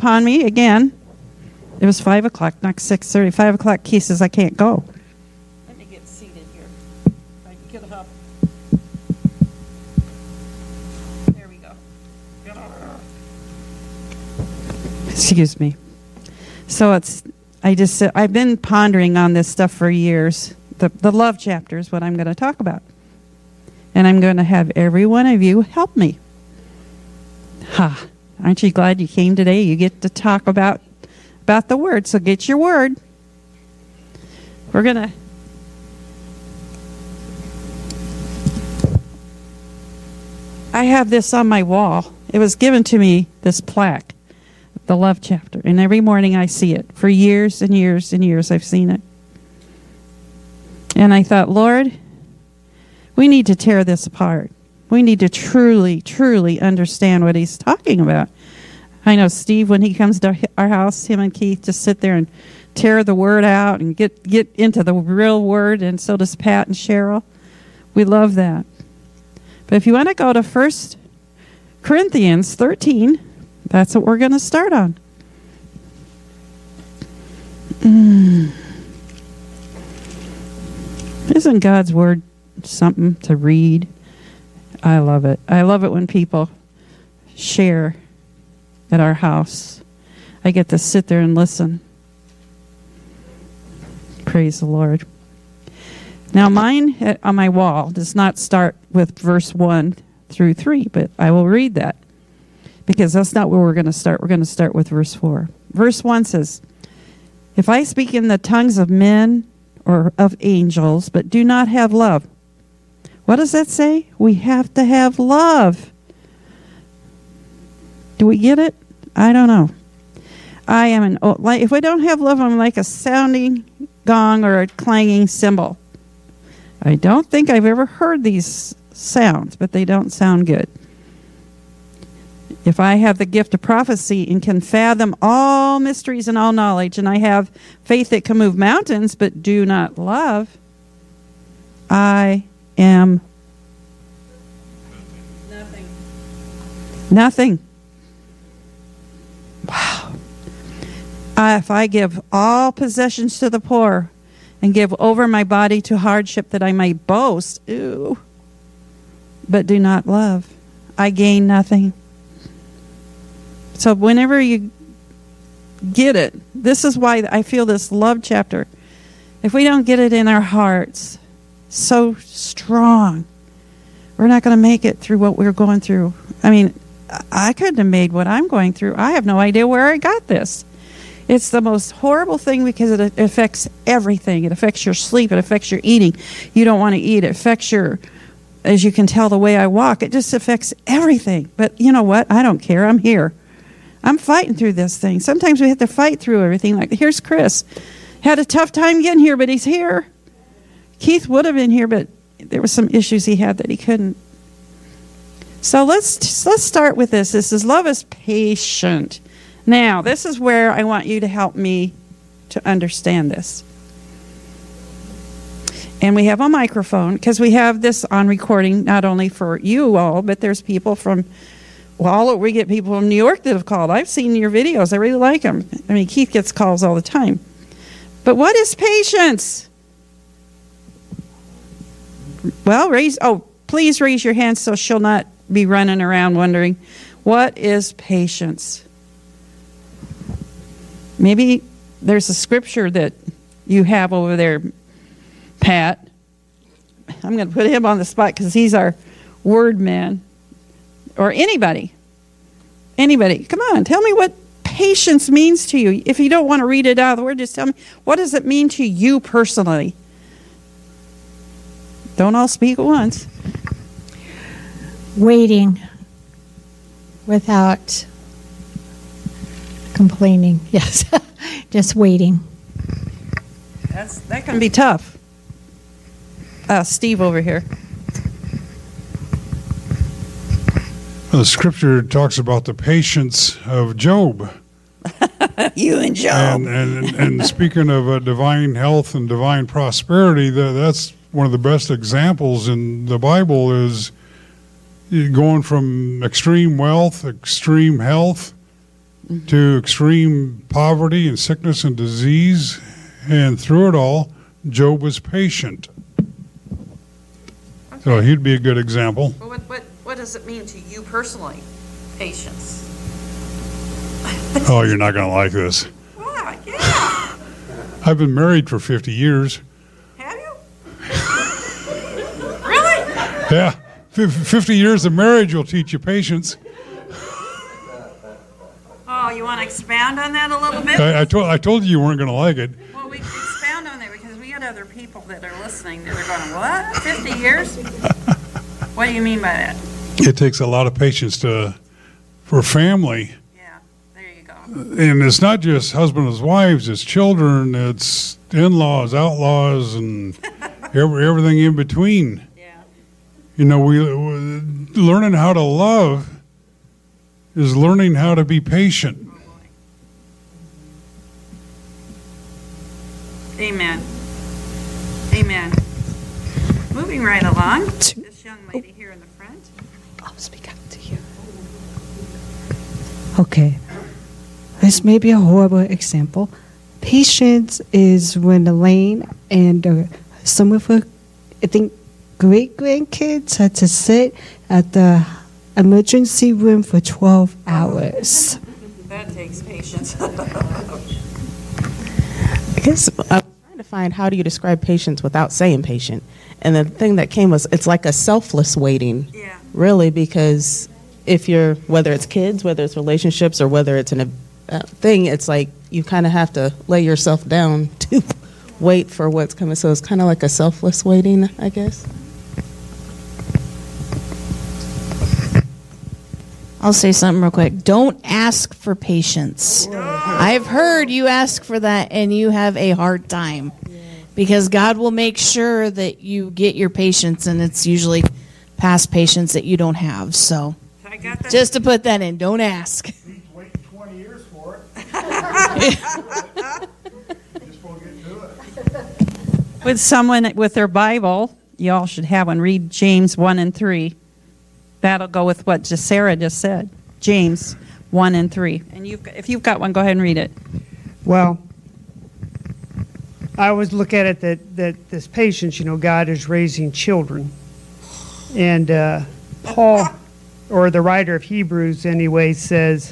upon me again. It was 5 o'clock, not 6:30. 5 o'clock, Keith says, I can't go. Let me get seated here. If I can get up. There we go. Excuse me. So I've been pondering on this stuff for years. The love chapter is what I'm going to talk about. And I'm going to have every one of you help me. Aren't you glad you came today? You get to talk about the word, so get your word. We're going to... I have this on my wall. It was given to me, this plaque, the love chapter. And every morning I see it. For years and years and years I've seen it. And I thought, Lord, we need to tear this apart. We need to truly, truly understand what he's talking about. I know Steve, when he comes to our house, him and Keith just sit there and tear the word out and get into the real word, and so does Pat and Cheryl. We love that. But if you want to go to 1 Corinthians 13, that's what we're going to start on. Isn't God's word something to read? I love it. I love it when people share at our house. I get to sit there and listen. Praise the Lord. Now mine on my wall does not start with verse 1 through 3, but I will read that because that's not where we're going to start. We're going to start with verse 4. Verse 1 says, if I speak in the tongues of men or of angels, but do not have love. What does that say? We have to have love. Do we get it? I don't know. If we don't have love, I'm like a sounding gong or a clanging cymbal. I don't think I've ever heard these sounds, but they don't sound good. If I have the gift of prophecy and can fathom all mysteries and all knowledge, and I have faith that can move mountains, but do not love, I am nothing. Wow. If I give all possessions to the poor and give over my body to hardship that I may boast, but do not love, I gain nothing. So whenever you get it, this is why I feel this love chapter. If we don't get it in our hearts so strong, we're not going to make it through what we're going through. I mean, I couldn't have made what I'm going through. I have no idea where I got this. It's the most horrible thing because it affects everything. It affects your sleep. It affects your eating. You don't want to eat. It affects your, as you can tell, the way I walk. It just affects everything. But you know what? I don't care. I'm here. I'm fighting through this thing. Sometimes we have to fight through everything. Like, here's Chris. Had a tough time getting here, but he's here. Keith would have been here, but there were some issues he had that he couldn't. So let's start with this. This is love is patient. Now, this is where I want you to help me to understand this. And we have a microphone because we have this on recording not only for you all, but there's people from, we get people from New York that have called. I've seen your videos. I really like them. I mean, Keith gets calls all the time. But what is patience? Well, please raise your hand so she'll not be running around wondering, what is patience? Maybe there's a scripture that you have over there, Pat. I'm going to put him on the spot because he's our word man. Or anybody. Come on, tell me what patience means to you. If you don't want to read it out of the word, just tell me, what does it mean to you personally? Don't all speak at once. Waiting without complaining. Yes, just waiting. That can be tough. Steve over here. The scripture talks about the patience of Job. You and Job. And speaking of divine health and divine prosperity, that's one of the best examples in the Bible is going from extreme wealth, extreme health, to extreme poverty and sickness and disease, and through it all, Job was patient. Okay. So he'd be a good example. Well, what does it mean to you personally, patience? Oh, you're not going to like this. Ah, yeah. I've been married for 50 years. Have you? Really? Yeah, 50 years of marriage will teach you patience. Oh, you want to expound on that a little bit? I told you weren't going to like it. Well, we can expound on that because we got other people that are listening that are going, what? 50 years? What do you mean by that? It takes a lot of patience for family. Yeah, there you go. And it's not just husbands and wives, it's children, it's in-laws, outlaws, and everything in between. Yeah. You know, we learning how to love is learning how to be patient. Oh, boy. Amen. Amen. Moving right along, this young lady here in the front. I'll speak up to you. Okay. This may be a horrible example. Patience is when Elaine and some of her, I think, great-grandkids had to sit at the emergency room for 12 hours. That takes patience. I guess I'm trying to find how do you describe patience without saying patient. And the thing that came was it's like a selfless waiting, Yeah. really, because if you're, whether it's kids, whether it's relationships, or whether it's a thing, it's like you kind of have to lay yourself down to wait for what's coming. So it's kind of like a selfless waiting, I guess. I'll say something real quick. Don't ask for patience. I've heard you ask for that and you have a hard time. Because God will make sure that you get your patience, and it's usually past patience that you don't have. So I got that. just to put that in, don't ask. Wait 20 years for it. Just won't get to it. With someone with their Bible, you all should have one. Read James 1 and 3. That'll go with what Sarah just said. James 1 and 3. And if you've got one, go ahead and read it. Well, I always look at it that this patience, God is raising children. And Paul, or the writer of Hebrews anyway, says,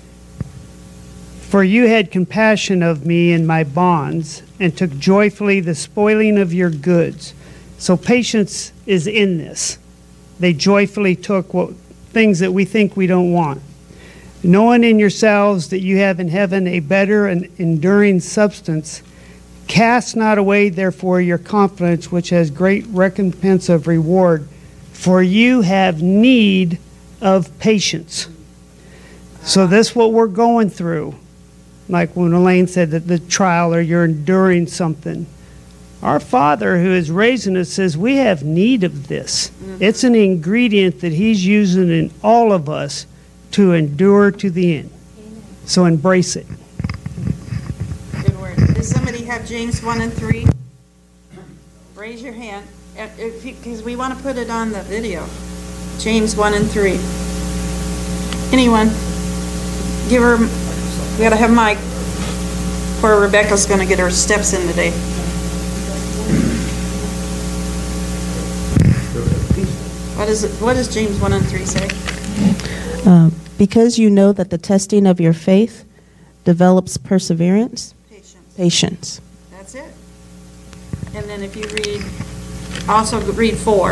"For you had compassion of me in my bonds, and took joyfully the spoiling of your goods." So patience is in this. They joyfully took things that we think we don't want. "Knowing in yourselves that you have in heaven a better and enduring substance, cast not away therefore your confidence, which has great recompense of reward, for you have need of patience." So this is what we're going through. Like when Elaine said that the trial, or you're enduring something. Our Father who is raising us says we have need of this. It's an ingredient that He's using in all of us to endure to the end. So embrace it. Good word. Does somebody have James 1 and 3? Raise your hand, because we want to put it on the video. James 1 and 3. Anyone? Give her, we got to have Mike. Poor Rebecca's going to get her steps in today. What does James 1 and 3 say? Because you know that the testing of your faith develops perseverance, patience. That's it. And then if you also read 4.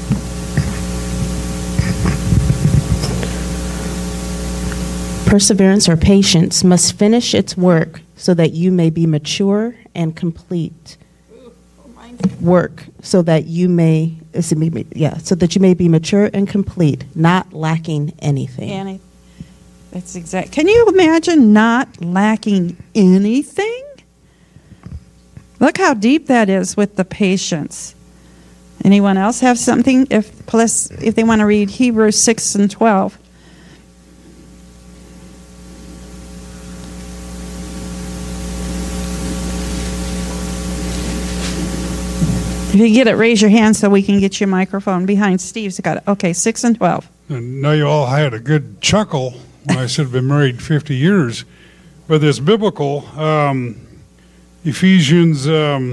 Perseverance or patience must finish its work so that you may be mature and complete. Work so that you may, so that you may be mature and complete, not lacking anything. That's exact. Can you imagine not lacking anything? Look how deep that is with the patience. Anyone else have something? If they want to read Hebrews 6 and 12. If you get it, raise your hand so we can get your microphone behind Steve's got it. Okay, 6 and 12. And now you all had a good chuckle when I said been married 50 years. But it's biblical. Ephesians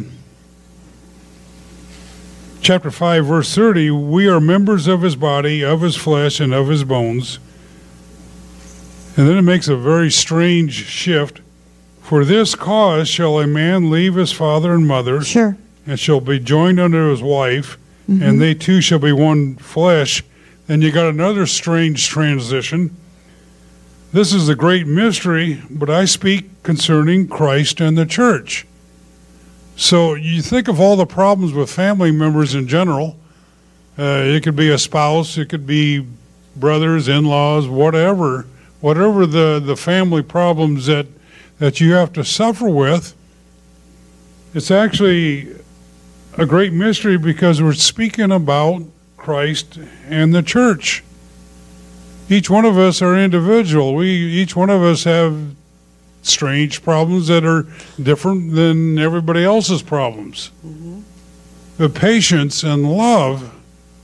chapter 5, verse 30, we are members of his body, of his flesh, and of his bones. And then it makes a very strange shift. For this cause shall a man leave his father and mother, Sure. and shall be joined unto his wife, and they two shall be one flesh. Then you got another strange transition. This is a great mystery, but I speak concerning Christ and the church. So you think of all the problems with family members in general. It could be a spouse, it could be brothers, in-laws, whatever the family problems that you have to suffer with. It's actually a great mystery because we're speaking about Christ and the church. Each one of us are individual. Each one of us have strange problems that are different than everybody else's problems. But patience and love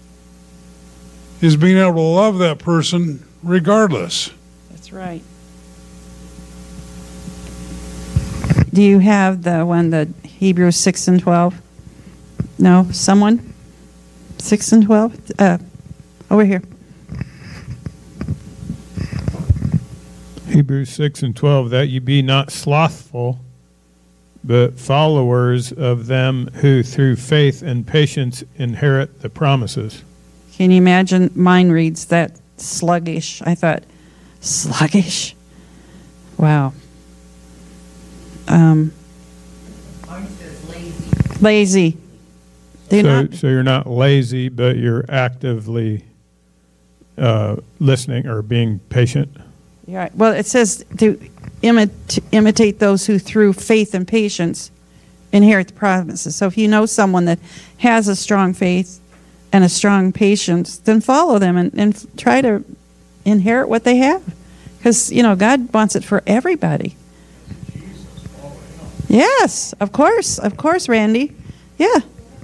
is being able to love that person regardless. That's right. Do you have the one, the Hebrews 6 and 12? No? Someone? 6 and 12? Over here. Hebrews 6 and 12, that ye be not slothful, but followers of them who through faith and patience inherit the promises. Can you imagine? Mine reads that sluggish. I thought, sluggish? Wow. Mine says lazy. Lazy. So you're not lazy, but you're actively listening or being patient. You're right. Well, it says to imitate those who through faith and patience inherit the promises. So if you know someone that has a strong faith and a strong patience, then follow them and try to inherit what they have. Because, God wants it for everybody. Yes, of course, Randy. Yeah.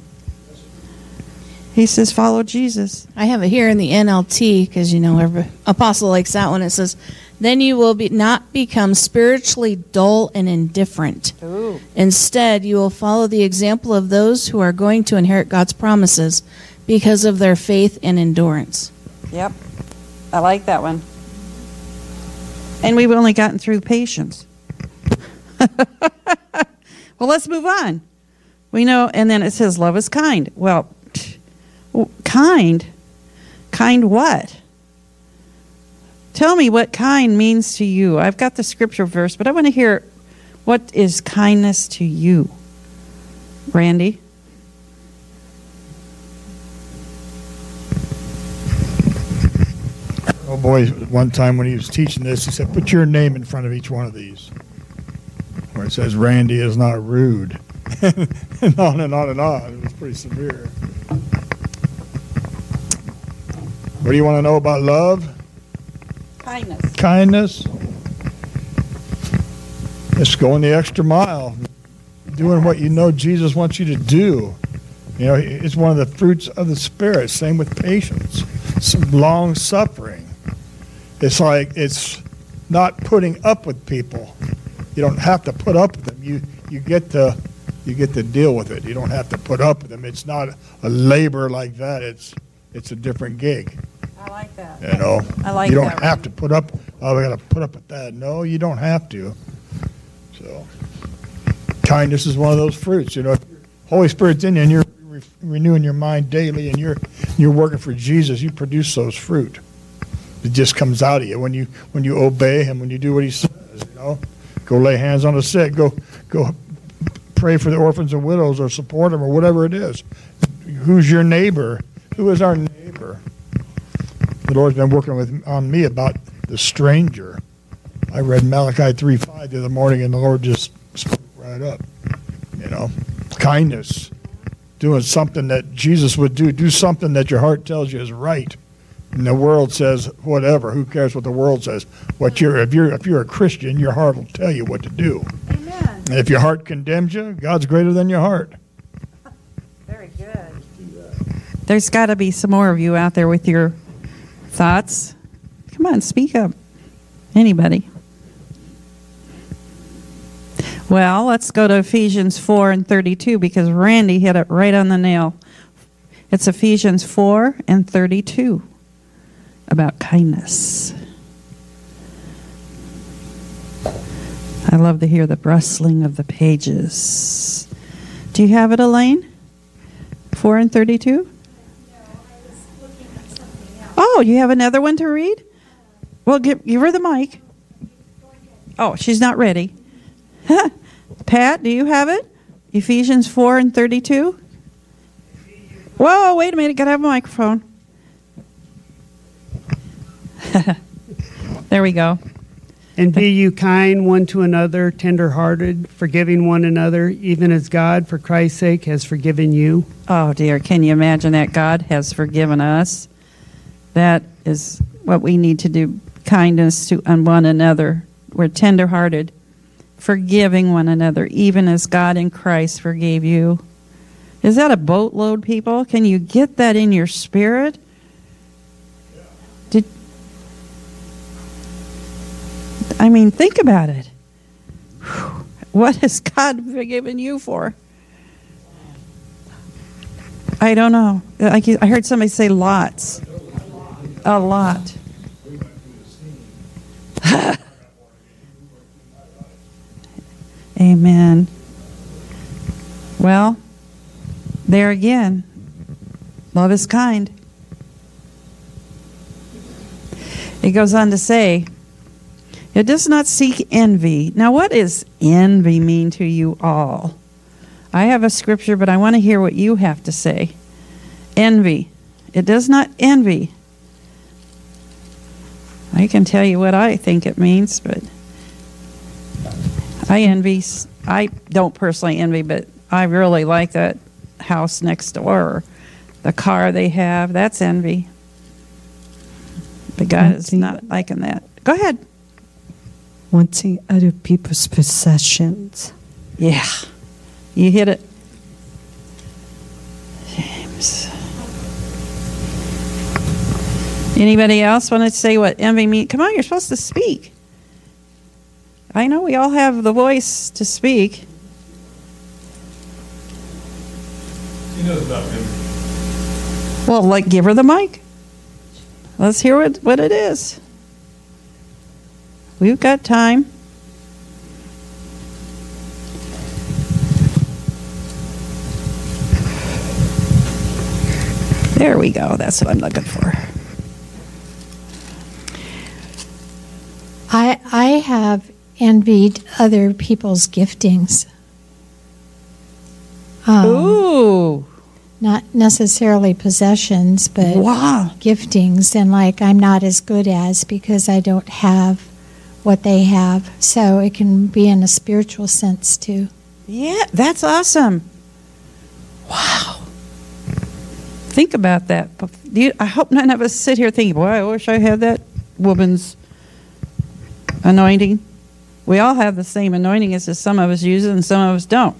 He says, follow Jesus. I have it here in the NLT because, every apostle likes that one. It says, then you will not become spiritually dull and indifferent. Ooh. Instead, you will follow the example of those who are going to inherit God's promises because of their faith and endurance. Yep. I like that one. And we've only gotten through patience. Well, let's move on. We know, and then it says love is kind. Well, kind? Kind what? Tell me what kind means to you. I've got the scripture verse, but I want to hear, what is kindness to you? Randy? Oh boy, one time when he was teaching this, he said, put your name in front of each one of these. Where it says, Randy is not rude. And on and on and on. It was pretty severe. What do you want to know about love? Kindness. Kindness. It's going the extra mile. Doing what you know Jesus wants you to do. It's one of the fruits of the Spirit. Same with patience. Some long suffering. It's not putting up with people. You don't have to put up with them. You get to deal with it. You don't have to put up with them. It's not a labor like that. It's a different gig. I like that. I like you don't that have to put up. Oh, we got to put up with that. No, you don't have to. So, kindness is one of those fruits. If Holy Spirit's in you and you're renewing your mind daily and you're working for Jesus, you produce those fruit. It just comes out of you when you obey Him, when you do what He says. Go lay hands on the sick. Go pray for the orphans and widows, or support them, or whatever it is. Who's your neighbor? Who is our neighbor? The Lord's been working on me about the stranger. I read Malachi 3:5 the other morning, and the Lord just spoke right up. Kindness, doing something that Jesus would do. Do something that your heart tells you is right, and the world says whatever. Who cares what the world says? If you're a Christian, your heart will tell you what to do. Amen. And if your heart condemns you, God's greater than your heart. Very good. There's got to be some more of you out there with your thoughts. Come on, speak up. Anybody? Well, let's go to Ephesians 4 and 32 because Randy hit it right on the nail. It's Ephesians 4 and 32 about kindness. I love to hear the rustling of the pages. Do you have it, Elaine? 4 and 32? Oh, you have another one to read? Well, give her the mic. Oh, she's not ready. Pat, do you have it? Ephesians 4 and 32? Whoa, wait a minute. Got to have a microphone. There we go. And be you kind one to another, tender-hearted, forgiving one another, even as God, for Christ's sake, has forgiven you. Oh, dear. Can you imagine that? God has forgiven us. That is what we need to do. Kindness to one another. We're tender-hearted, forgiving one another, even as God in Christ forgave you. Is that a boatload, people? Can you get that in your spirit? Think about it. What has God forgiven you for? I don't know. I heard somebody say lots. A lot. Amen. Well, there again, love is kind. It goes on to say, it does not seek envy. Now, what does envy mean to you all? I have a scripture, but I want to hear what you have to say. Envy. It does not envy. I can tell you what I think it means, but I envy. I don't personally envy, but I really like that house next door, or the car they have. That's envy. But God is not liking that. Go ahead. Wanting other people's possessions. Yeah. You hit it. James. Anybody else want to say what envy means? Come on, you're supposed to speak. I know we all have the voice to speak. She knows about envy. Well, give her the mic. Let's hear what it is. We've got time. There we go. That's what I'm looking for. I have envied other people's giftings. Ooh. Not necessarily possessions, but wow. giftings. And I'm not as good as because I don't have what they have. So it can be in a spiritual sense too. Yeah, that's awesome. Wow. Think about that. I hope none of us sit here thinking, boy, I wish I had that woman's anointing. We all have the same anointing. It's just some of us use it and some of us don't.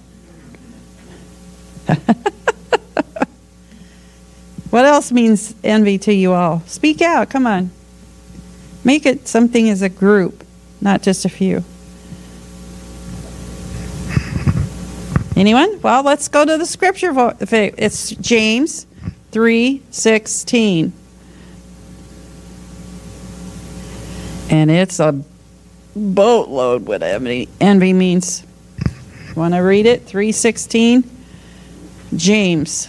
What else means envy to you all? Speak out. Come on. Make it something as a group, not just a few. Anyone? Well, let's go to the scripture. It's James 3:16. And it's a boatload what envy means. Want to read it? 3:16. James.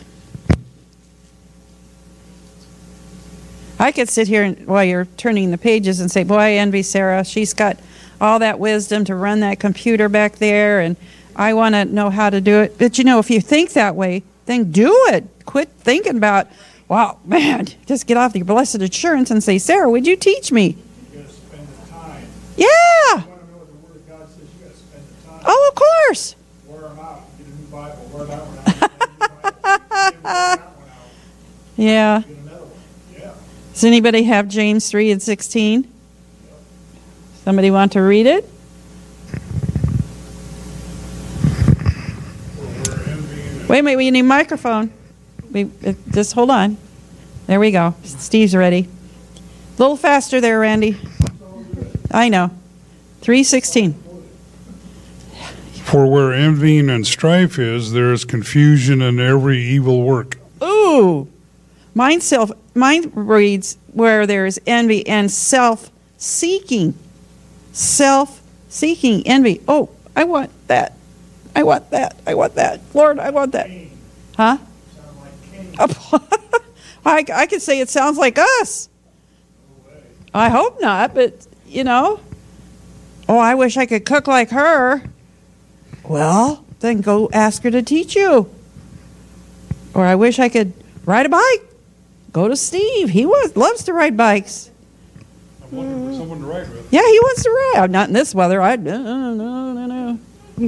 I could sit here while you're turning the pages and say, boy, I envy Sarah. She's got all that wisdom to run that computer back there, and I want to know how to do it. But, if you think that way, then do it. Quit thinking about, wow, man, just get off the blessed assurance and say, Sarah, would you teach me? You got to spend the time. Yeah. You want to know what the Word of God says, you got to spend the time. Oh, of course. Wear them out. Get a new Bible. Wear that one out. Get a new Bible. Yeah. Get another one. Yeah. Does anybody have James 3:16? Somebody want to read it? Wait a minute, we need a microphone. Just hold on. There we go. Steve's ready. A little faster there, Randy. I know. 3:16. For where envying and strife is, there is confusion in every evil work. Ooh. Mine reads where there is envy and self-seeking. Self-seeking, envy. Oh, I want that. I want that. I want that. Lord, I want that. Huh? I could say it sounds like us. I hope not, but, oh, I wish I could cook like her. Well, then go ask her to teach you. Or I wish I could ride a bike. Go to Steve. He loves to ride bikes. I'm looking for someone to ride with. Yeah, he wants to ride. Not in this weather. No.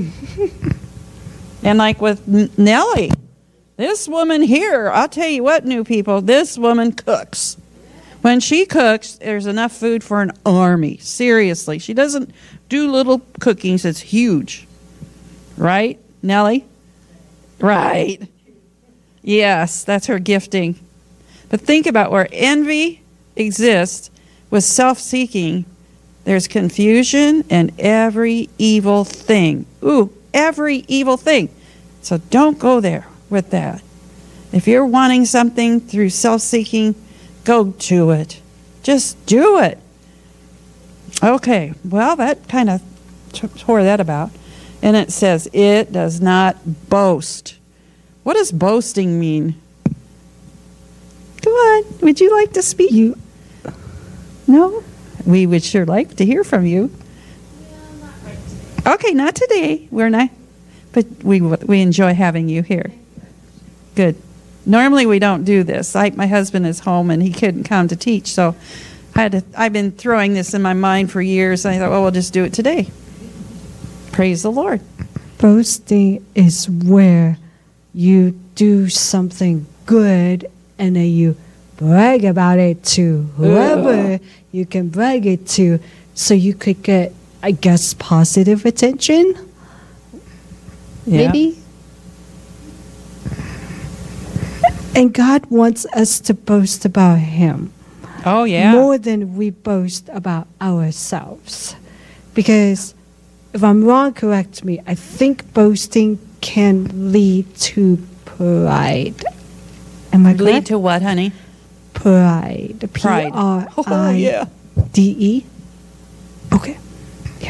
And like with Nellie, this woman here, I'll tell you what, new people, this woman cooks. When she cooks, there's enough food for an army. Seriously. She doesn't do little cookings. It's huge. Right, Nellie? Right. Yes, that's her gifting. But think about where envy exists with self-seeking. There's confusion and every evil thing. Ooh, every evil thing. So don't go there with that. If you're wanting something through self-seeking, go to it. Just do it. Okay, well, that kind of tore that about. And it says, it does not boast. What does boasting mean? Come on, would you like to speak? No? We would sure like to hear from you. Not right today. Okay, not today. We're not. But we enjoy having you here. Good. Normally we don't do this. My husband is home and he couldn't come to teach, so I've been throwing this in my mind for years. And I thought, well, we'll just do it today. Praise the Lord. Boasting is where you do something good and then you brag about it to whoever you can brag it to so you could get, I guess, positive attention. Yeah. Maybe. And God wants us to boast about Him. Oh, yeah. More than we boast about ourselves. Because if I'm wrong, correct me. I think boasting can lead to pride. Am I correct? Lead to what, honey? Pride. Pride. Oh, yeah. P-R-I-D-E. Okay. Yeah.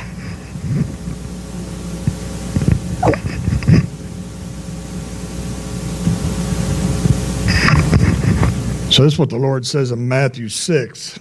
So this is what the Lord says in Matthew 6.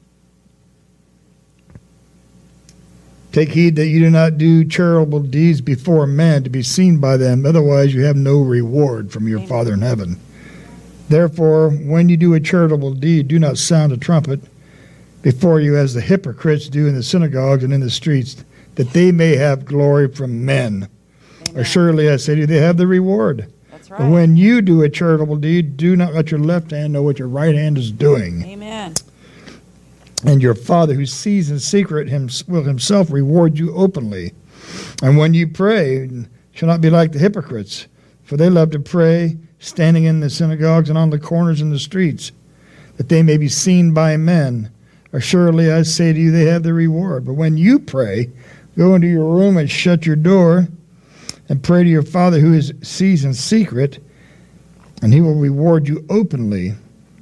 Take heed that you do not do charitable deeds before men to be seen by them, otherwise you have no reward from your Father in heaven. Therefore, when you do a charitable deed, do not sound a trumpet before you as the hypocrites do in the synagogues and in the streets, that they may have glory from men. Surely I say to you, they have the reward. That's right. But when you do a charitable deed, do not let your left hand know what your right hand is doing. Amen. And your Father who sees in secret will himself reward you openly. And when you pray, shall not be like the hypocrites, for they love to pray, standing in the synagogues and on the corners in the streets, that they may be seen by men. Assuredly, I say to you, they have the reward. But when you pray, go into your room and shut your door, and pray to your Father who sees in secret, and he will reward you openly.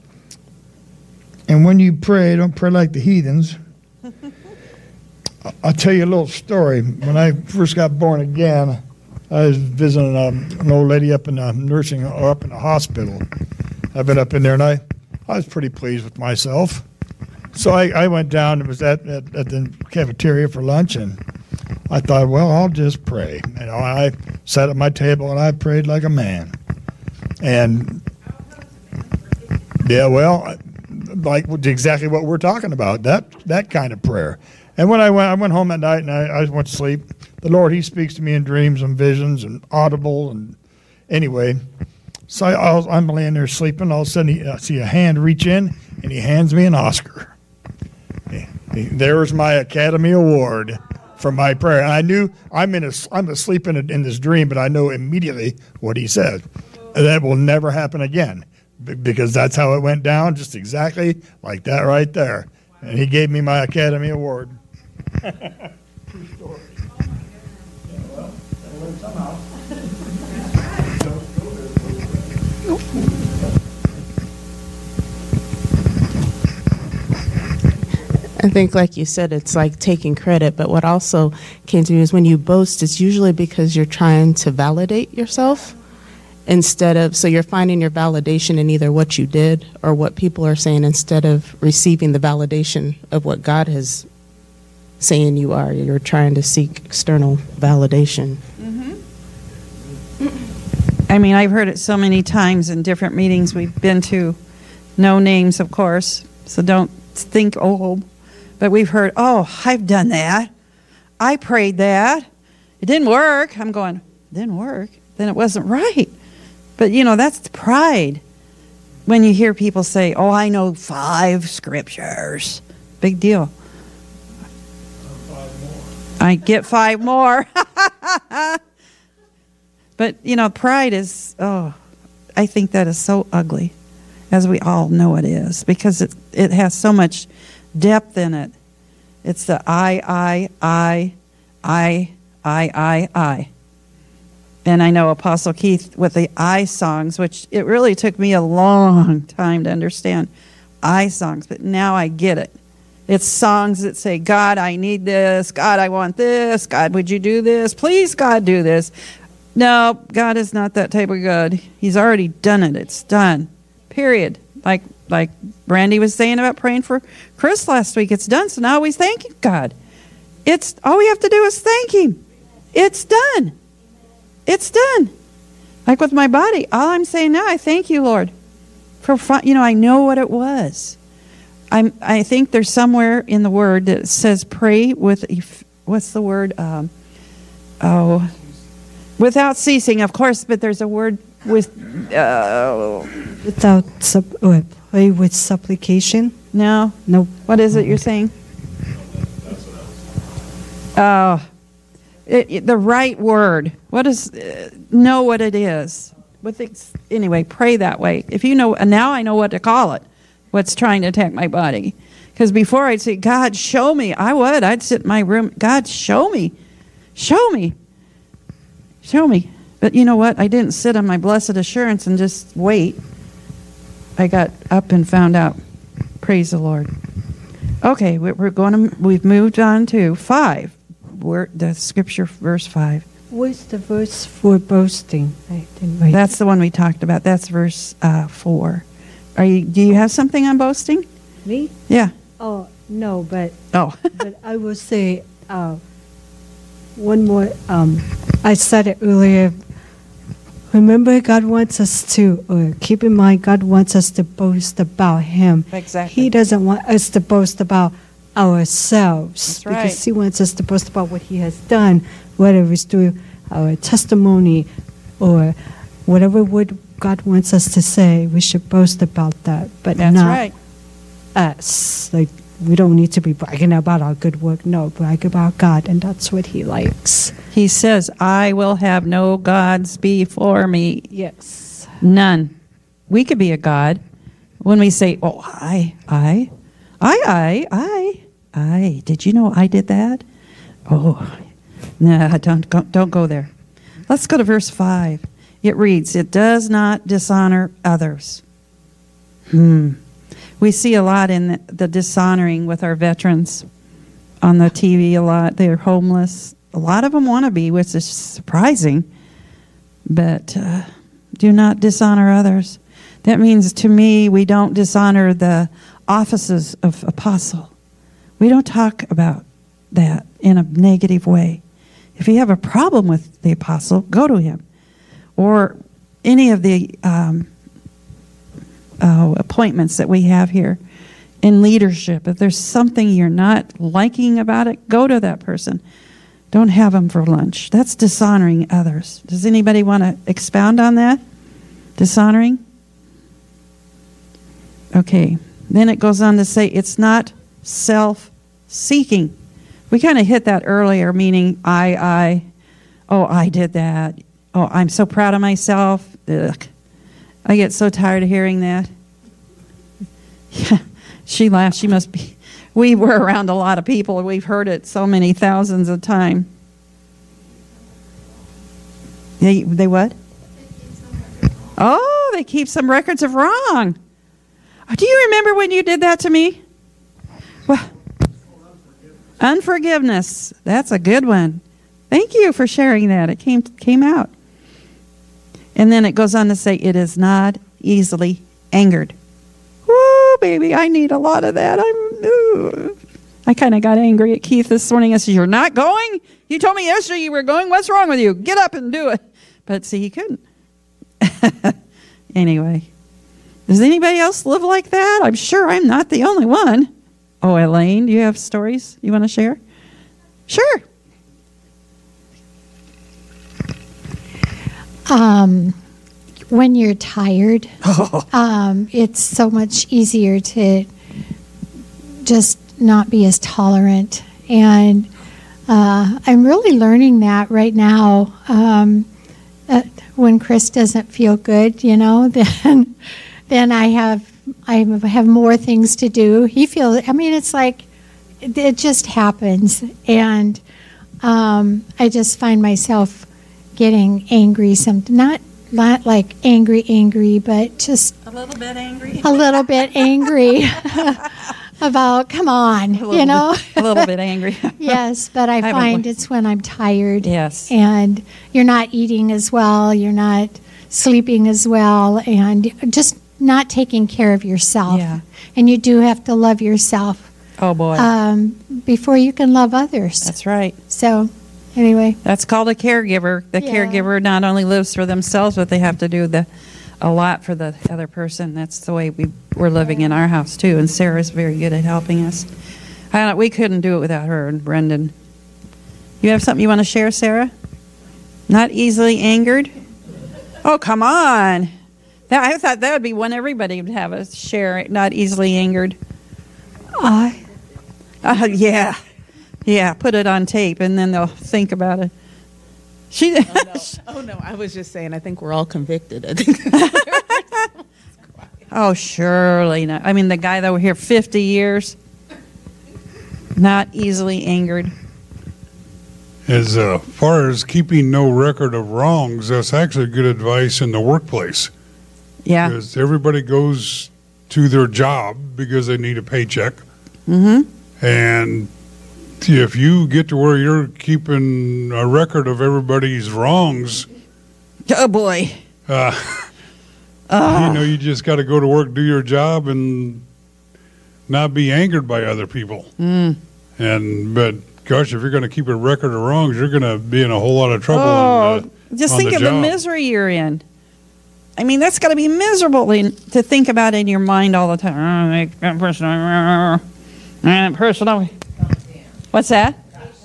And when you pray, don't pray like the heathens. I'll tell you a little story. When I first got born again, I was visiting an old lady up in a nursing or up in a hospital. I've been up in there, and I was pretty pleased with myself. So I went down and was at the cafeteria for lunch, and I thought, well, I'll just pray. I sat at my table and I prayed like a man. And yeah, well, like exactly what we're talking about, that kind of prayer. And when I went home at night and I went to sleep, the Lord, he speaks to me in dreams and visions and audible. And anyway, so I'm laying there sleeping. All of a sudden, I see a hand reach in and he hands me an Oscar. There's my Academy Award for my prayer. And I knew I'm asleep in this dream, but I know immediately what he said. That will never happen again, because that's how it went down, just exactly like that right there. And he gave me my Academy Award. True story. Yeah, well, that'll work somehow. I think, like you said, it's like taking credit, but what also came to me is when you boast, it's usually because you're trying to validate yourself so you're finding your validation in either what you did or what people are saying instead of receiving the validation of what God is saying you are. You're trying to seek external validation. I mean, I've heard it so many times in different meetings we've been to. No names, of course, so don't think old. But we've heard, oh, I've done that. I prayed that. It didn't work. I'm going, it didn't work? Then it wasn't right. But, that's the pride. When you hear people say, oh, I know 5 scriptures. Big deal. 5 more. I get 5 more. But, pride is, I think that is so ugly, as we all know it is, because it has so much depth in it. It's the I. And I know Apostle Keith with the I songs, which it really took me a long time to understand I songs, but now I get it. It's songs that say, God, I need this. God, I want this. God, would you do this? Please, God, do this. No, God is not that type of God. He's already done it. It's done. Period. Like Brandy was saying about praying for Chris last week. It's done. So now we thank God. It's all we have to do is thank Him. It's done. It's done. Like with my body, all I'm saying now, I thank you, Lord. I know what it was. I think there's somewhere in the Word that says pray with, what's the word? Without ceasing, of course, but there's a word with... pray with supplication. No? No. What is it you're saying? The right word. What is... know what it is. Anyway, pray that way. If you know... Now I know what to call it. What's trying to attack my body. Because before I'd say, God, show me. I'd sit in my room. God, show me. Show me. Show me. But you know what? I didn't sit on my blessed assurance and just wait. I got up and found out. Praise the Lord. Okay, we've moved on to 5. The scripture, verse 5. What's the verse for boasting? I didn't write. That's the one we talked about. That's verse 4. Do you have something on boasting? Me? Yeah. Oh, no, but but I will say one more. I said it earlier. Remember, God wants us to, or keep in mind, God wants us to boast about Him. Exactly. He doesn't want us to boast about ourselves. That's right. Because He wants us to boast about what He has done, whether it's through our testimony or whatever word God wants us to say, we should boast about that, but That's not right. us. Like, we don't need to be bragging about our good work. No, brag about God, and that's what He likes. He says, I will have no gods before me. Yes. None. We could be a god when we say, oh, I. Did you know I did that? Oh, no, don't go there. Let's go to verse 5. It reads, it does not dishonor others. We see a lot in the dishonoring with our veterans on the TV a lot. They're homeless. A lot of them want to be, which is surprising. But do not dishonor others. That means, to me, we don't dishonor the offices of apostle. We don't talk about that in a negative way. If you have a problem with the apostle, go to him. Or any of the appointments that we have here in leadership. If there's something you're not liking about it, go to that person. Don't have them for lunch. That's dishonoring others. Does anybody want to expound on that? Dishonoring? Okay. Then it goes on to say it's not self-seeking. We kind of hit that earlier, meaning I did that. Oh, I'm so proud of myself. Ugh. I get so tired of hearing that. Yeah, she laughed. She must be. We were around a lot of people, and we've heard it so many thousands of times. They what? Oh, they keep some records of wrong. Do you remember when you did that to me? Well, unforgiveness. That's a good one. Thank you for sharing that. It came out. And then it goes on to say, it is not easily angered. Woo, baby, I need a lot of that. I kind of got angry at Keith this morning. I said, you're not going? You told me yesterday you were going. What's wrong with you? Get up and do it. But see, he couldn't. Anyway, does anybody else live like that? I'm sure I'm not the only one. Oh, Elaine, do you have stories you want to share? Sure. When you're tired, it's so much easier to just not be as tolerant. And I'm really learning that right now. When Chris doesn't feel good, then I have more things to do. He feels. I mean, it's like it just happens, and I just find myself getting angry. Not like angry, but just a little bit angry. A little bit angry. About, come on, a little bit angry. Yes, but I find it's when I'm tired. Yes. And you're not eating as well, you're not sleeping as well, and just not taking care of yourself. Yeah. And you do have to love yourself. Oh, boy. Before you can love others. That's right. So, anyway. That's called a caregiver. The caregiver not only lives for themselves, but they have to do a lot for the other person. That's the way we're living in our house too, and Sarah's very good at helping us. We couldn't do it without her and Brendan. You have something you want to share, Sarah? Not easily angered? Oh, come on. I thought that would be one everybody would have a share, not easily angered. Yeah. Yeah, put it on tape and then they'll think about it. Oh no, I was just saying I think we're all convicted. I think. Oh, surely not. I mean, the guy that was here 50 years, not easily angered. As far as keeping no record of wrongs, that's actually good advice in the workplace. Yeah. Because everybody goes to their job because they need a paycheck. Mm-hmm. And if you get to where you're keeping a record of everybody's wrongs, oh boy, you just got to go to work, do your job, and not be angered by other people. But gosh, if you're going to keep a record of wrongs, you're going to be in a whole lot of trouble. Just think of the misery you're in. I mean, that's got to be miserable to think about in your mind all the time. Personal. What's that?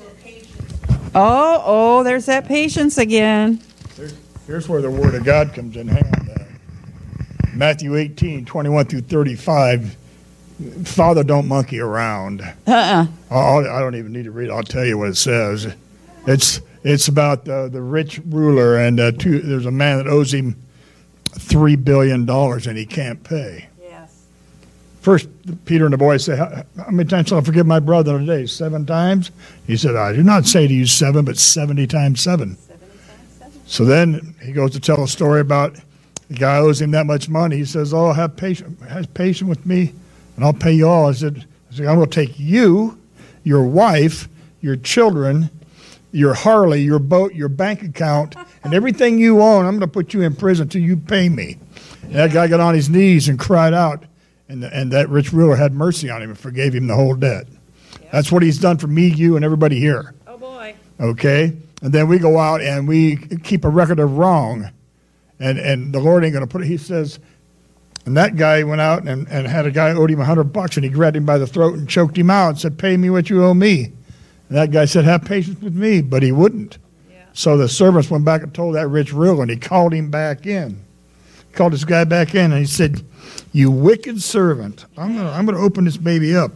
Oh, there's that patience again. Here's where the Word of God comes in. Hang on. Matthew 18:21 through 35. Father, don't monkey around. I don't even need to read it. I'll tell you what it says. It's about the rich ruler, and there's a man that owes him $3 billion, and he can't pay. First, Peter and the boys say, how many times shall I forgive my brother in a day? 7 times? He said, I do not say to you 7, but 70 times 7. 70 times 7. So then he goes to tell a story about the guy owes him that much money. He says, have patience with me, and I'll pay you all. I said, I'm going to take you, your wife, your children, your Harley, your boat, your bank account, and everything you own. I'm going to put you in prison until you pay me. And that guy got on his knees and cried out. And that rich ruler had mercy on him and forgave him the whole debt. Yep. That's what he's done for me, you, and everybody here. Oh, boy. Okay? And then we go out and we keep a record of wrong. And the Lord ain't going to put it. He says, and that guy went out and had a guy owed him $100, and he grabbed him by the throat and choked him out and said, pay me what you owe me. And that guy said, have patience with me, but he wouldn't. Yeah. So the servants went back and told that rich ruler, and he called him back in. Called this guy back in, and he said, you wicked servant. I'm gonna open this baby up.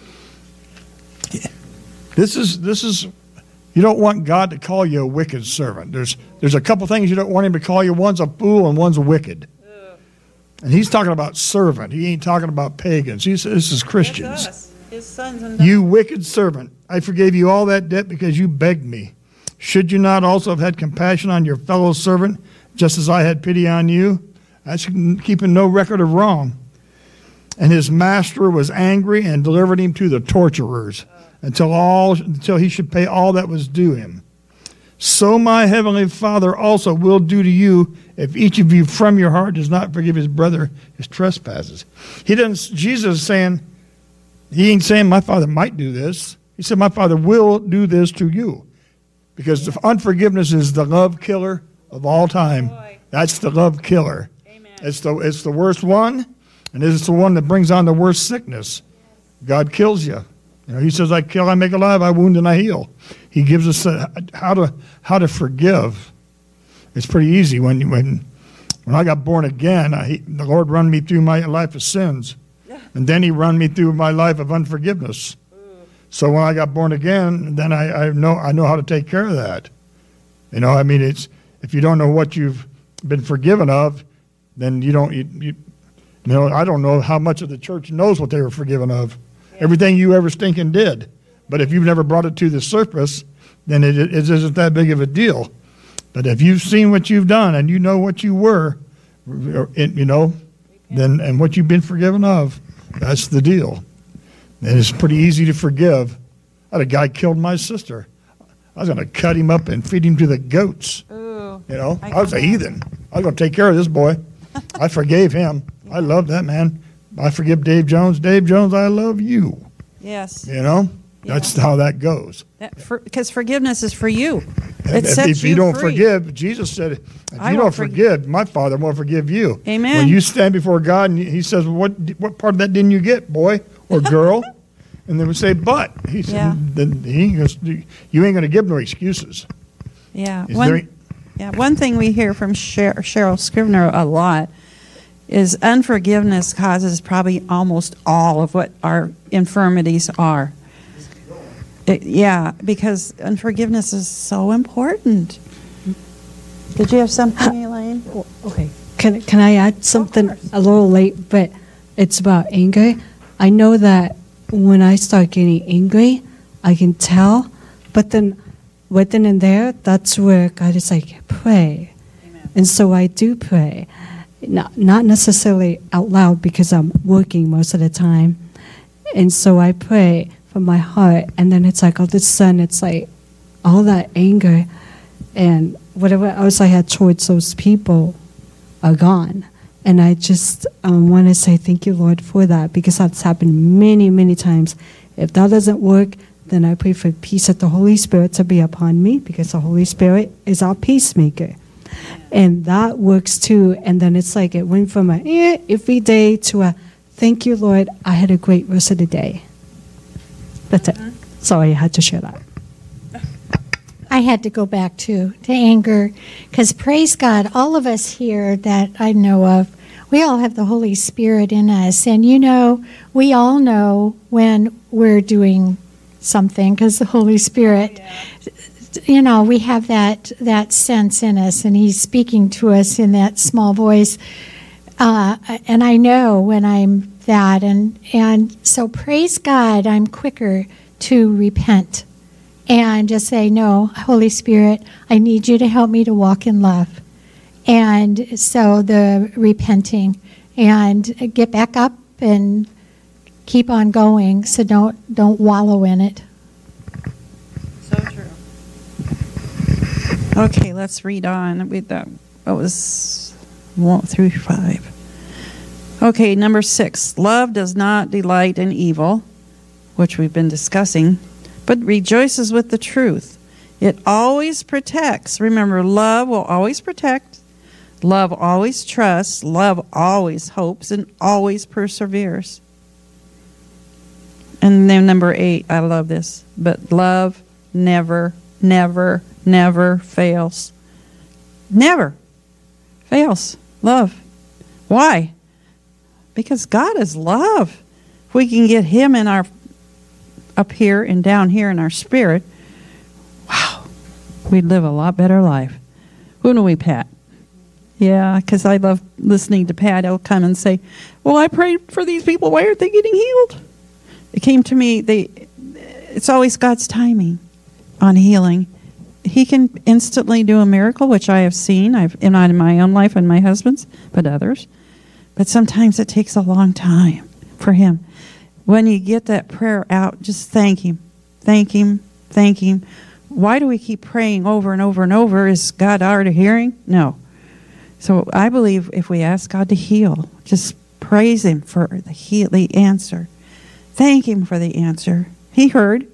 This is you don't want God to call you a wicked servant. There's a couple things you don't want him to call you. One's a fool and one's a wicked. And he's talking about servant. He ain't talking about pagans. This is Christians. His sons and You wicked servant, I forgave you all that debt because you begged me. Should you not also have had compassion on your fellow servant, just as I had pity on you? That's keeping no record of wrong. And his master was angry and delivered him to the torturers until he should pay all that was due him. So my heavenly Father also will do to you if each of you from your heart does not forgive his brother his trespasses. Jesus is saying, he ain't saying my Father might do this. He said my Father will do this to you. Because unforgiveness is the love killer of all time. That's the love killer. Amen. It's the worst one, and it's the one that brings on the worst sickness. God kills you. He says, I kill, I make alive, I wound, and I heal. He gives us how to forgive. It's pretty easy. When I got born again, the Lord run me through my life of sins. And then he run me through my life of unforgiveness. So when I got born again, then I know how to take care of that. It's if you don't know what you've been forgiven of, then you don't. I don't know how much of the church knows what they were forgiven of. Yeah. Everything you ever stinking did. But if you've never brought it to the surface, then it isn't that big of a deal. But if you've seen what you've done and you know what you were, then and what you've been forgiven of, that's the deal. And it's pretty easy to forgive. I had a guy killed my sister. I was going to cut him up and feed him to the goats. Ooh, I was a heathen. I was going to take care of this boy. I forgave him. I love that man. I forgive Dave Jones. Dave Jones, I love you. Yes. That's how that goes. Because forgiveness is for you. If you don't forgive, Jesus said, if you don't forgive, my Father won't forgive you. Amen. When you stand before God and he says, what part of that didn't you get, boy or girl? And they would say, but. He said, then you ain't going to give no excuses. Yeah. One thing we hear from Cheryl Scrivener a lot is unforgiveness causes probably almost all of what our infirmities are. Because unforgiveness is so important. Did you have something, Elaine? Okay. Can I add something a little late, but it's about anger? I know that when I start getting angry, I can tell, but then within and there, that's where God is like, pray. Amen. And so I do pray. Not necessarily out loud because I'm working most of the time. And so I pray from my heart, and then it's like all of a sudden it's like all that anger and whatever else I had towards those people are gone. And I just want to say thank you, Lord, for that, because that's happened many, many times. If that doesn't work, then I pray for peace of the Holy Spirit to be upon me, because the Holy Spirit is our peacemaker. And that works too. And then it's like it went from a every day to a thank you, Lord, I had a great rest of the day. That's it. Sorry, I had to share that. I had to go back to anger, because praise God, all of us here that I know of, we all have the Holy Spirit in us. And we all know when we're doing something, because the Holy Spirit, we have that sense in us, and He's speaking to us in that small voice. And I know when I'm that, and so praise God, I'm quicker to repent and just say, no, Holy Spirit, I need you to help me to walk in love. And so the repenting and get back up and keep on going, so don't wallow in it. So true. Okay, let's read on with that. What was 1 through 5? Okay, number 6. Love does not delight in evil, which we've been discussing, but rejoices with the truth. It always protects. Remember, love will always protect. Love always trusts. Love always hopes and always perseveres. And then number 8, I love this. But love never, never, never fails. Never fails. Love. Why? Because God is love. If we can get Him in our up here and down here in our spirit, wow, we'd live a lot better life. Who know we, Pat? Yeah, because I love listening to Pat. He'll come and say, well, I prayed for these people. Why aren't they getting healed? it came to me, it's always God's timing on healing. He can instantly do a miracle, which I have seen, not in my own life and my husband's, but others. But sometimes it takes a long time for him. When you get that prayer out, just thank him. Thank him. Thank him. Why do we keep praying over and over and over? Is God already hearing? No. So I believe if we ask God to heal, just praise him for the answer. Thank him for the answer. He heard.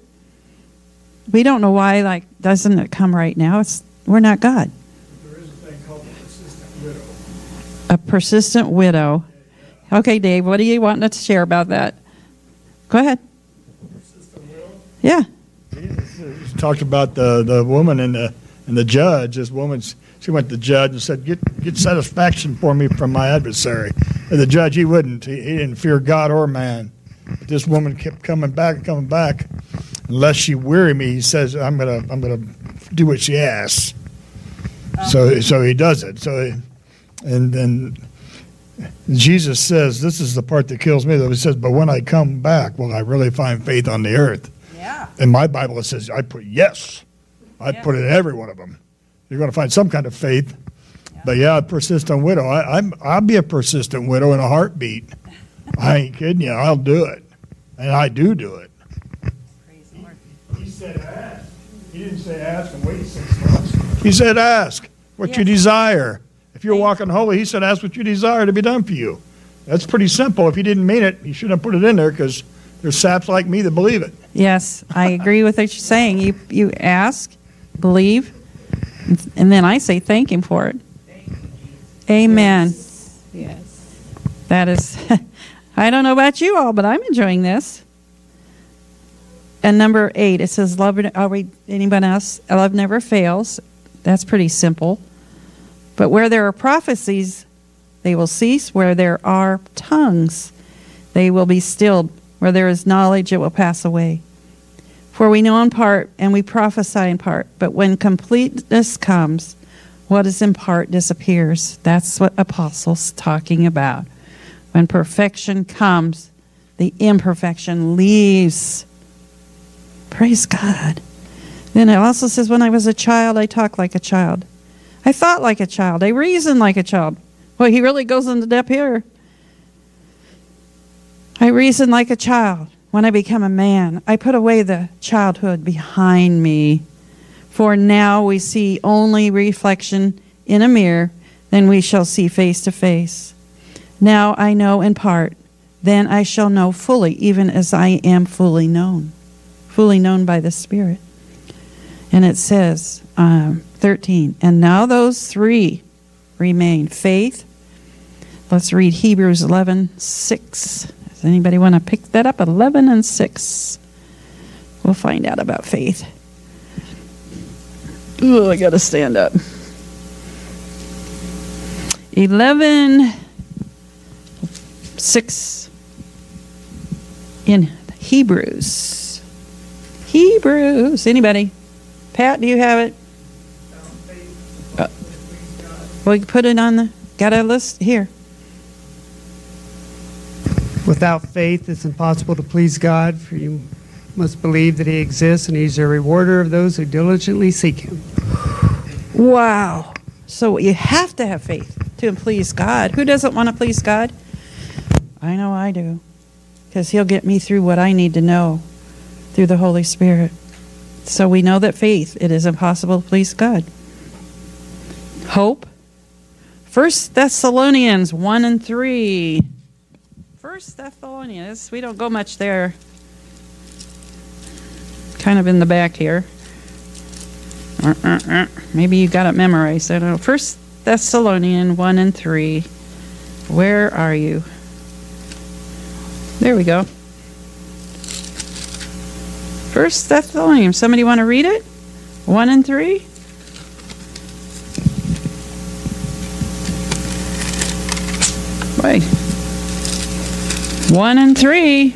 We don't know why, doesn't it come right now? We're not God. There is a thing called a persistent widow. A persistent widow. Okay, Dave, what do you want to share about that? Go ahead. Persistent widow? Yeah. Jesus talked about the woman and the judge. This woman, she went to the judge and said, "Get satisfaction for me from my adversary." And the judge, he wouldn't. He didn't fear God or man. But this woman kept coming back and coming back. Unless she weary me, he says, I'm gonna do what she asks. So he does it. And then Jesus says, this is the part that kills me, though. He says, but when I come back, will I really find faith on the earth? Yeah. In my Bible, it says, I put yes. I put it in every one of them. You're going to find some kind of faith. Yeah. But yeah, a persistent widow. I'll be a persistent widow in a heartbeat. I ain't kidding you. I'll do it. And I do it. Praise the Lord. He said ask. He didn't say ask and wait 6 months. He said ask what you desire. If you're walking holy, he said ask what you desire to be done for you. That's pretty simple. If he didn't mean it, he shouldn't have put it in there, because there's saps like me that believe it. Yes, I agree with what you're saying. You ask, believe, and then I say thank him for it. Amen. Yes. That is, I don't know about you all, but I'm enjoying this. And number 8, it says, "Love." Are we anyone else? Love never fails. That's pretty simple. But where there are prophecies, they will cease. Where there are tongues, they will be stilled. Where there is knowledge, it will pass away. For we know in part, and we prophesy in part. But when completeness comes, what is in part disappears. That's what Apostle's talking about. When perfection comes, the imperfection leaves. Praise God. Then it also says, when I was a child, I talked like a child. I thought like a child. I reasoned like a child. Well, he really goes into depth here. I reasoned like a child. When I become a man, I put away the childhood behind me. For now we see only reflection in a mirror, then we shall see face to face. Now I know in part, then I shall know fully, even as I am fully known by the Spirit. And it says, 13, and now those 3 remain: faith. Let's read Hebrews 11:6. Does anybody want to pick that up? 11 and 6. We'll find out about faith. Ooh, I got to stand up. 11:6 in Hebrews. Anybody? Pat, do you have it? We can put it on got a list here. Without faith, it's impossible to please God, for you must believe that he exists, and he's a rewarder of those who diligently seek him. Wow. So you have to have faith to please God. Who doesn't want to please God? I know I do, because he'll get me through what I need to know through the Holy Spirit. So we know that faith, it is impossible to please God. Hope. 1 Thessalonians 1 and 3. 1 Thessalonians, we don't go much there. Kind of in the back here. Maybe you got it memorized. I don't know. 1 Thessalonians 1 and 3. Where are you? There we go. 1 Thessalonians. Somebody want to read it? 1 and 3? Wait. 1 and 3.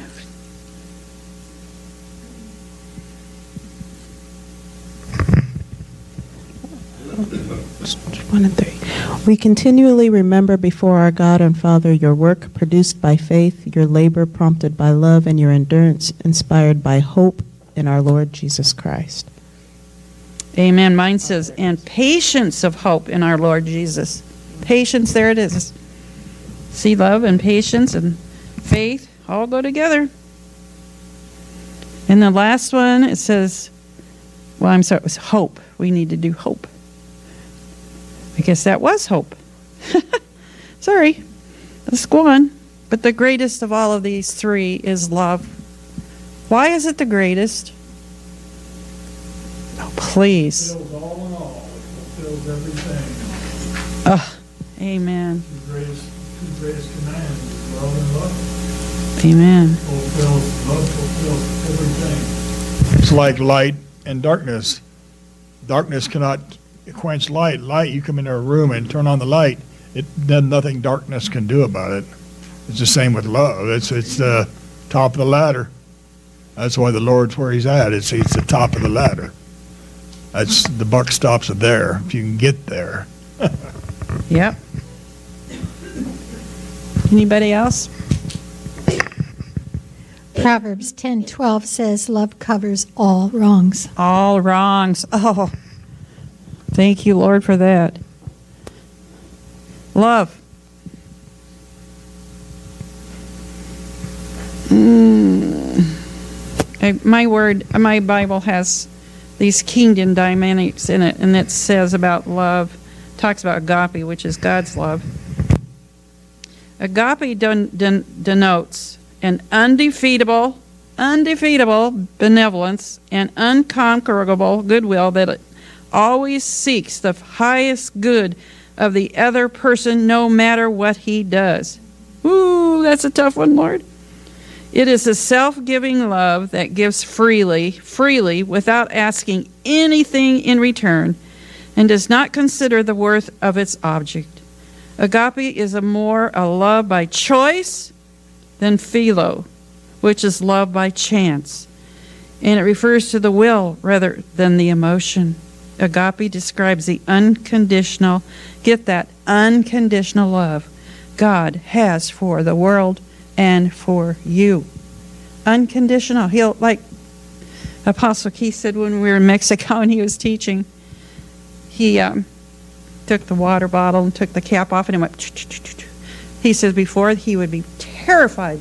1 and 3. We continually remember before our God and Father your work produced by faith, your labor prompted by love, and your endurance inspired by hope in our Lord Jesus Christ. Amen. Mine says, and patience of hope in our Lord Jesus. Patience, there it is. See, love and patience and faith all go together. And the last one, it says, well, I'm sorry, it was hope. We need to do hope. I guess that was hope. Sorry. Let's go on. But the greatest of all of these three is love. Why is it the greatest? Oh, please. It fulfills all in all. It fulfills everything. Oh, amen. The two greatest commands is love and love. Amen. Love fulfills everything. It's like light and darkness. Darkness cannot quench light. Light, you come into a room and turn on the light, then nothing darkness can do about it. It's the same with love. It's the top of the ladder. That's why the Lord's where he's at. It's the top of the ladder. That's the buck stops there if you can get there. Yep. Anybody else? Proverbs 10:12 says, "Love covers all wrongs." All wrongs. Oh, thank you, Lord, for that. Love. My Bible has these kingdom dynamics in it, and it says about love, talks about agape, which is God's love. Agape denotes an undefeatable benevolence and unconquerable goodwill that always seeks the highest good of the other person no matter what he does. Ooh, that's a tough one, Lord. It is a self-giving love that gives freely without asking anything in return and does not consider the worth of its object. Agape is more a love by choice than philo, which is love by chance, and it refers to the will rather than the emotion. Agape describes the unconditional, get that, unconditional love God has for the world and for you. Unconditional. He'll, like Apostle Keith said when we were in Mexico and he was teaching, he took the water bottle and took the cap off and he went, he says before he would be terrified.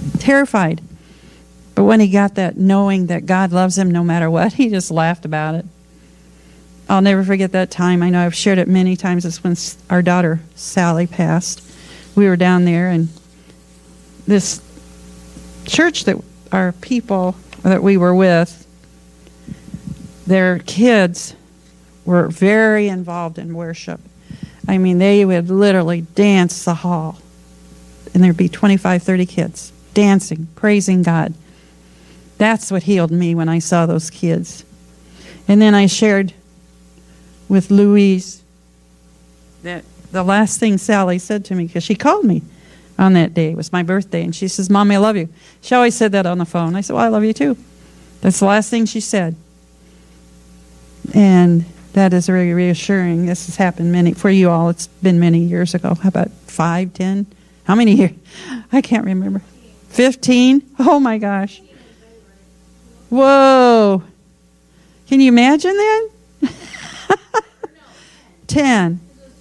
But when he got that knowing that God loves him no matter what, he just laughed about it. I'll never forget that time. I know I've shared it many times. It's when our daughter Sally passed. We were down there, and this church that our people that we were with, their kids were very involved in worship. I mean, they would literally dance the hall, and there'd be 25, 30 kids dancing, praising God. That's what healed me when I saw those kids. And then I shared with Louise that the last thing Sally said to me, because she called me on that day, it was my birthday, and she says, "Mommy, I love you." She always said that on the phone. I said, "Well, I love you too." That's the last thing she said. And that is very reassuring. This has happened for you all. It's been many years ago. How about 5, 10? How many years? I can't remember. 15? Oh my gosh. Whoa. Can you imagine that? 10.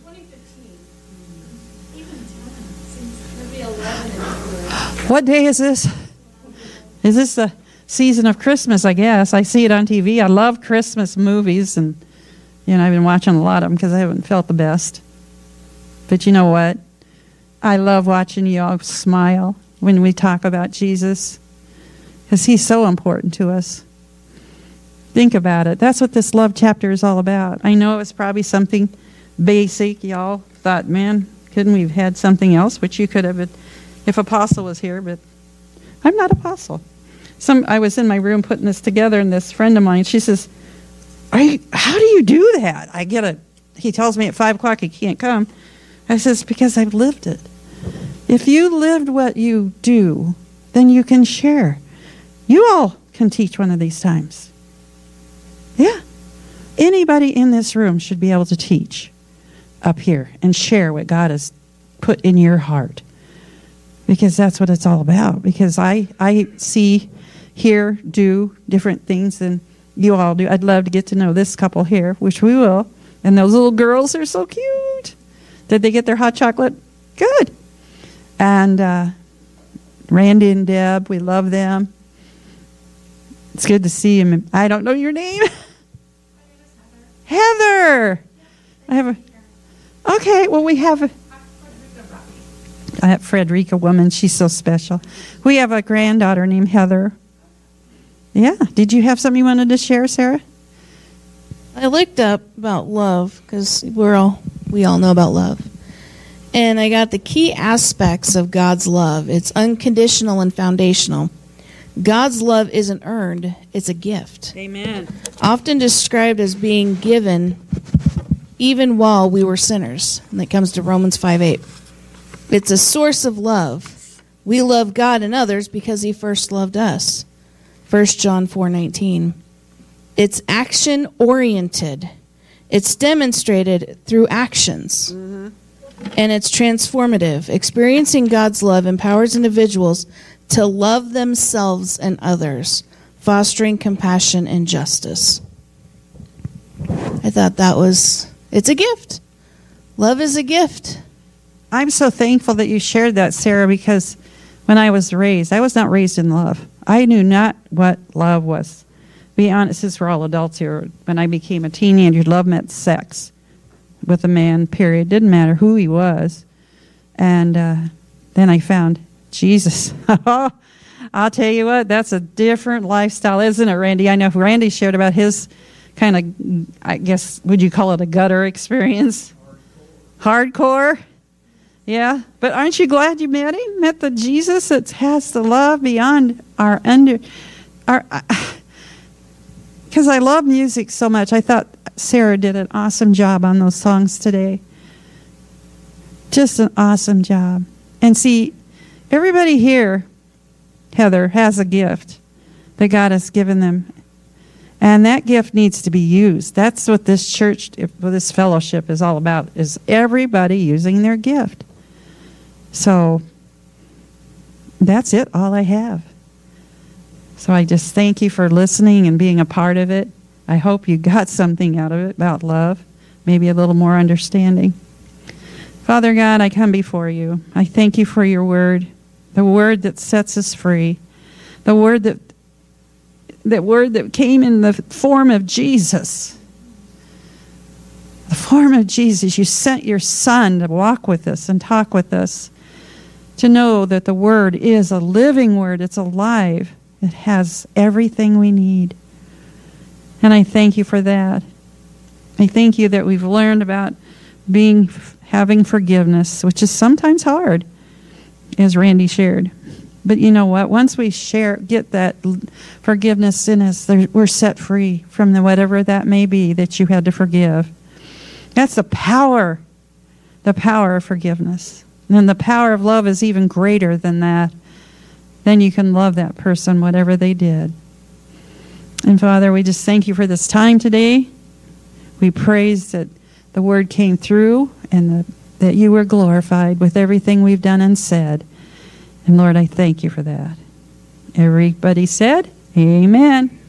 What day is this? Is this the season of Christmas, I guess? I see it on TV. I love Christmas movies, and I've been watching a lot of them because I haven't felt the best. But you know what? I love watching you all smile when we talk about Jesus because he's so important to us. Think about it. That's what this love chapter is all about. I know it was probably something basic. Y'all thought, man, couldn't we have had something else? Which you could have if Apostle was here, but I'm not Apostle. I was in my room putting this together, and this friend of mine, she says, how do you do that? He tells me at 5 o'clock he can't come. I says, because I've lived it. If you lived what you do, then you can share. You all can teach one of these times. Yeah. Anybody in this room should be able to teach up here and share what God has put in your heart, because that's what it's all about. Because I see, hear, do different things than you all do. I'd love to get to know this couple here, which we will. And those little girls are so cute. Did they get their hot chocolate? Good. And Randy and Deb, we love them. It's good to see him. I don't know your name. Heather. I have a. Okay, well we have a. I have Frederica woman. She's so special. We have a granddaughter named Heather. Yeah. Did you have something you wanted to share, Sarah? I looked up about love because we all know about love. And I got the key aspects of God's love. It's unconditional and foundational. God's love isn't earned, it's a gift. Amen. Often described as being given even while we were sinners. And that comes to Romans 5:8. It's a source of love. We love God and others because he first loved us. 1 John 4:19. It's action-oriented. It's demonstrated through actions. Mm-hmm. And it's transformative. Experiencing God's love empowers individuals to love themselves and others, fostering compassion and justice. I thought it's a gift. Love is a gift. I'm so thankful that you shared that, Sarah, because when I was not raised in love. I knew not what love was. Be honest, since we're all adults here, when I became a teenager, love meant sex with a man, period. Didn't matter who he was. And then I found Jesus. I'll tell you what, that's a different lifestyle, isn't it, Randy? I know Randy shared about his kind of, I guess, would you call it a gutter experience? Hardcore? Yeah. But aren't you glad you met him? Met the Jesus that has the love beyond our because I love music so much. I thought Sarah did an awesome job on those songs today. Just an awesome job. And see, everybody here, Heather, has a gift that God has given them. And that gift needs to be used. That's what this church, this fellowship is all about, is everybody using their gift. So that's it, all I have. So I just thank you for listening and being a part of it. I hope you got something out of it about love, maybe a little more understanding. Father God, I come before you. I thank you for your word, the word that sets us free, the word that came in the form of Jesus. The form of Jesus. You sent your Son to walk with us and talk with us, to know that the word is a living word. It's alive. It has everything we need. And I thank you for that. I thank you that we've learned about having forgiveness, which is sometimes hard, as Randy shared. But you know what? Once we get that forgiveness in us, we're set free from whatever that may be that you had to forgive. That's the power of forgiveness. And the power of love is even greater than that. Then you can love that person, whatever they did. And Father, we just thank you for this time today. We praise that the word came through and that you were glorified with everything we've done and said. And Lord, I thank you for that. Everybody said, amen.